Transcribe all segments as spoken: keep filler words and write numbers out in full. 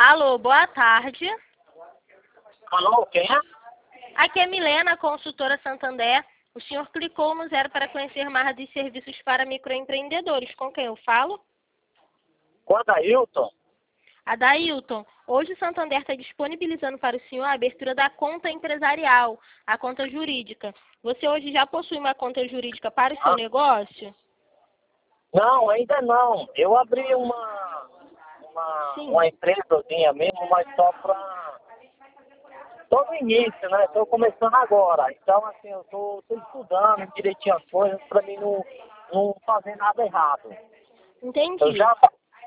Alô, boa tarde. Alô, quem é? Aqui é Milena, consultora Santander. O senhor clicou no zero para conhecer mais dos serviços para microempreendedores. Com quem eu falo? Com a Dailton? Adailton, hoje o Santander está disponibilizando para o senhor a abertura da conta empresarial, a conta jurídica. Você hoje já possui uma conta jurídica para o seu Ah. negócio? Não, ainda não. Eu abri uma, uma, Sim. uma empresazinha mesmo, mas só para... Estou no início, né? Estou começando agora. Então, assim, eu estou estudando direitinho as coisas para mim não, não fazer nada errado. Entendi. Eu já...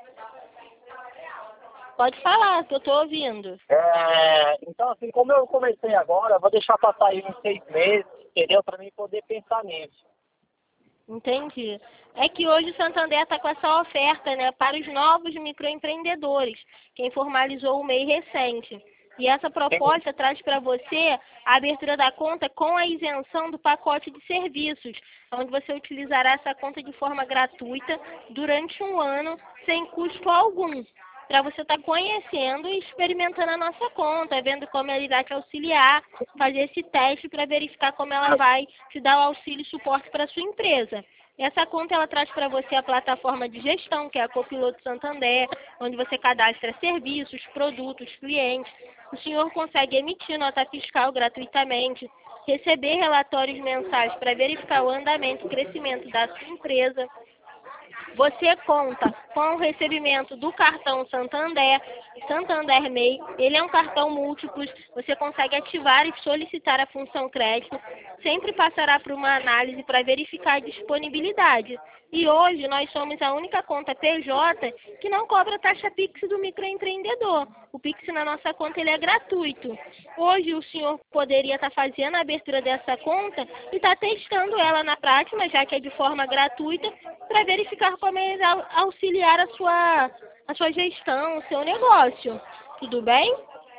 Pode falar, que eu estou ouvindo. É, então, assim, como eu comecei agora, eu vou deixar passar aí uns seis meses, entendeu? Para mim poder pensar nisso. Entendi. É que hoje o Santander está com essa oferta, né, para os novos microempreendedores, quem formalizou o M E I recente. E essa proposta traz para você a abertura da conta com a isenção do pacote de serviços, onde você utilizará essa conta de forma gratuita durante um ano, sem custo algum, para você estar tá conhecendo e experimentando a nossa conta, vendo como ela irá te auxiliar, fazer esse teste para verificar como ela vai te dar o auxílio e suporte para a sua empresa. Essa conta ela traz para você a plataforma de gestão, que é a Copiloto Santander, onde você cadastra serviços, produtos, clientes. O senhor consegue emitir nota fiscal gratuitamente, receber relatórios mensais para verificar o andamento e crescimento da sua empresa. Você conta com o recebimento do cartão Santander, Santander M E I. Ele é um cartão múltiplos, você consegue ativar e solicitar a função crédito, sempre passará por uma análise para verificar a disponibilidade. E hoje nós somos a única conta P J que não cobra taxa Pix do microempreendedor. O Pix na nossa conta ele é gratuito. Hoje o senhor poderia estar fazendo a abertura dessa conta e estar testando ela na prática, já que é de forma gratuita, para verificar como é auxiliar a sua, a sua gestão, o seu negócio. Tudo bem?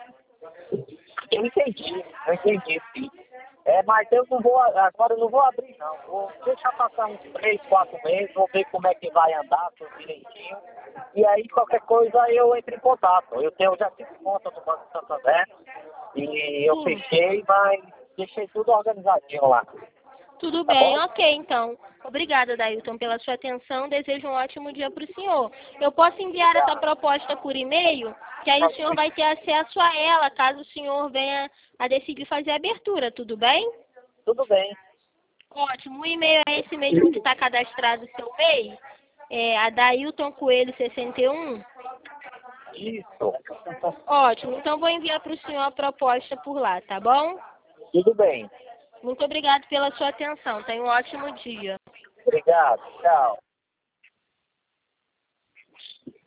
Eu entendi, eu entendi, sim. É, mas eu não vou, agora eu não vou abrir não. Vou deixar passar uns três, quatro meses, vou ver como é que vai andar, tudo direitinho. E aí qualquer coisa eu entro em contato. Eu tenho, já tive conta do Banco Santander e eu Sim. fechei, mas deixei tudo organizadinho lá. Tudo Tá bem, bom? ok, então. Obrigada, Dailton, pela sua atenção. Desejo um ótimo dia para o senhor. Eu posso enviar essa proposta por e-mail, que aí o senhor vai ter acesso a ela, caso o senhor venha a decidir fazer a abertura, tudo bem? Tudo bem. Ótimo. O e-mail é esse mesmo que está cadastrado no seu M E I? É Adailton Coelho sessenta e um? Isso. Ótimo. Então, vou enviar para o senhor a proposta por lá, tá bom? Tudo bem. Muito obrigado pela sua atenção. Tenha um ótimo dia. Obrigado. Tchau.